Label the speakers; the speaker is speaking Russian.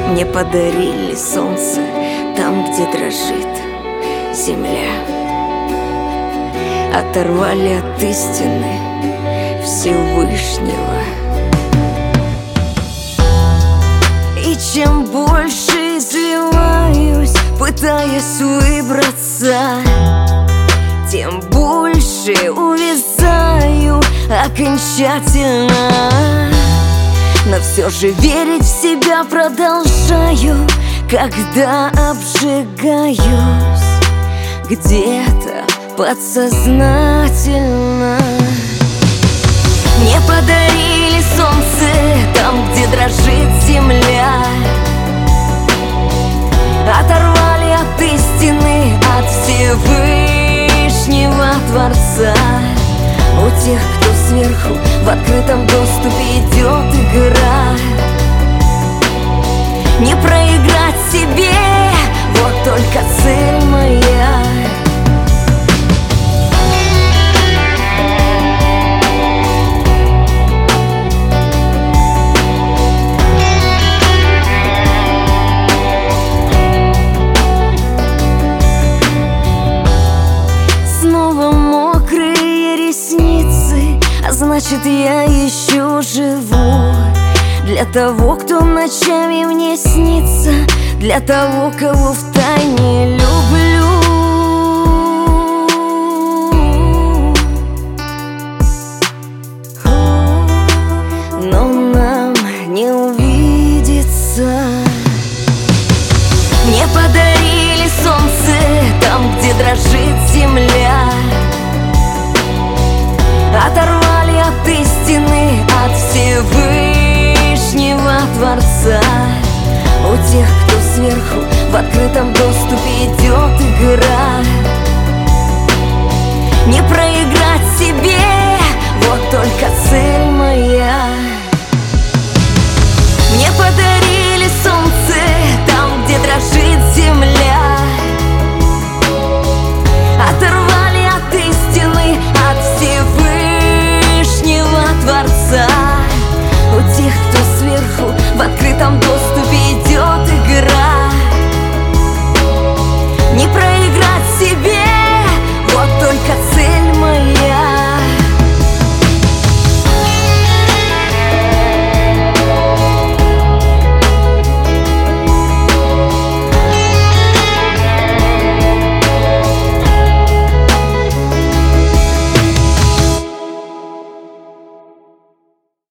Speaker 1: Мне подарили солнце там, где дрожит земля. Оторвали от истины Всевышнего. И чем больше изливаюсь, пытаясь выбраться, тем больше увязаю окончательно. Но все же верить в себя продолжаю, когда обжигаюсь где-то подсознательно. Мне подарили солнце там, где дрожит земля. Оторвали от истины, от Всевышнего Творца. У тех, кто сверху, в открытом доступе идет игра. Не проиграть себе, вот только цель моя. Снова мокрые ресницы, а значит, я еще живу. Для того, кто ночами мне снится, для того, кого втайне люблю. Но нам не увидеться. Мне подарили солнце там, где дрожит земля. Оторвали от истины, от Всевышнего Творца. У тех, кто сверху, в открытом доступе идет игра. Не проиграть